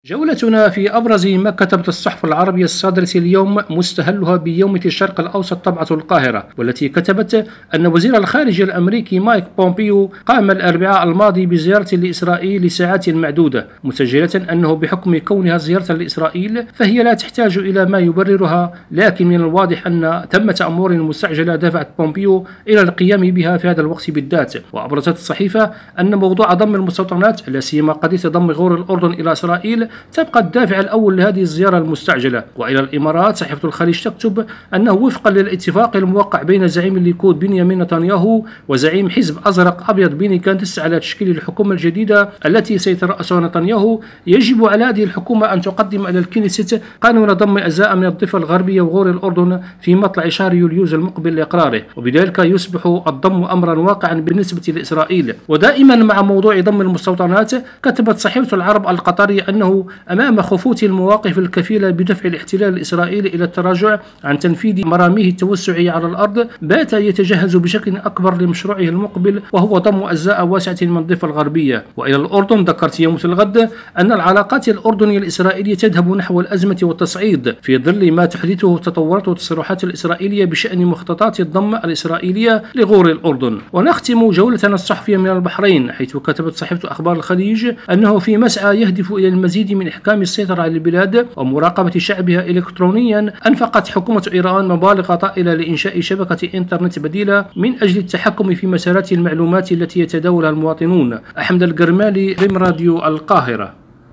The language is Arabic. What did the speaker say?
جولتنا في أبرز ما كتبت الصحف العربية الصادرة اليوم مستهلها بيوم الشرق الأوسط طبعة القاهرة، والتي كتبت أن وزير الخارجية الأمريكي مايك بومبيو قام الأربعاء الماضي بزيارة لإسرائيل لساعات معدودة، مسجلة أنه بحكم كونها زيارة لإسرائيل فهي لا تحتاج إلى ما يبررها، لكن من الواضح أن ثمة أمور مستعجلة دفعت بومبيو إلى القيام بها في هذا الوقت بالذات. وأبرزت الصحيفة أن موضوع ضم المستوطنات، لا سيما قضية ضم غور الأردن إلى إسرائيل، تبقى الدافع الأول لهذه الزيارة المستعجلة. وإلى الإمارات، صحيفة الخليج تكتب أنه وفقا للاتفاق الموقع بين زعيم الليكود بنيامين نتنياهو وزعيم حزب أزرق أبيض بني كاندس على تشكيل الحكومة الجديدة التي سيترأسها نتنياهو، يجب على هذه الحكومة أن تقدم إلى الكنيست قانون ضم أجزاء من الضفة الغربية وغور الأردن في مطلع شهر يوليوز المقبل لإقراره، وبذلك يصبح الضم أمرا واقعا بالنسبة لإسرائيل. ودائما مع موضوع ضم المستوطنات، كتبت صحيفة العرب القطرية أنه أمام خفوت المواقف الكفيلة بدفع الاحتلال الإسرائيلي إلى التراجع عن تنفيذ مراميه التوسعية على الأرض، بات يتجهز بشكل أكبر لمشروعه المقبل، وهو ضم أجزاء واسعة من الضفة الغربية. وإلى الأردن، ذكرت يوم الغد أن العلاقات الأردنية الإسرائيلية تذهب نحو الأزمة والتصعيد في ظل ما تحدثه تطورات التصريحات الإسرائيلية بشأن مخططات الضم الإسرائيلية لغور الأردن. ونختم جولتنا الصحفية من البحرين، حيث كتبت صحيفة أخبار الخليج أنه في مسعى يهدف إلى المزيد من إحكام السيطرة على البلاد ومراقبة شعبها إلكترونيا، أنفقت حكومة إيران مبالغ طائلة لإنشاء شبكة إنترنت بديلة من أجل التحكم في مسارات المعلومات التي يتداولها المواطنون. أحمد القرمالي، ريم راديو القاهرة.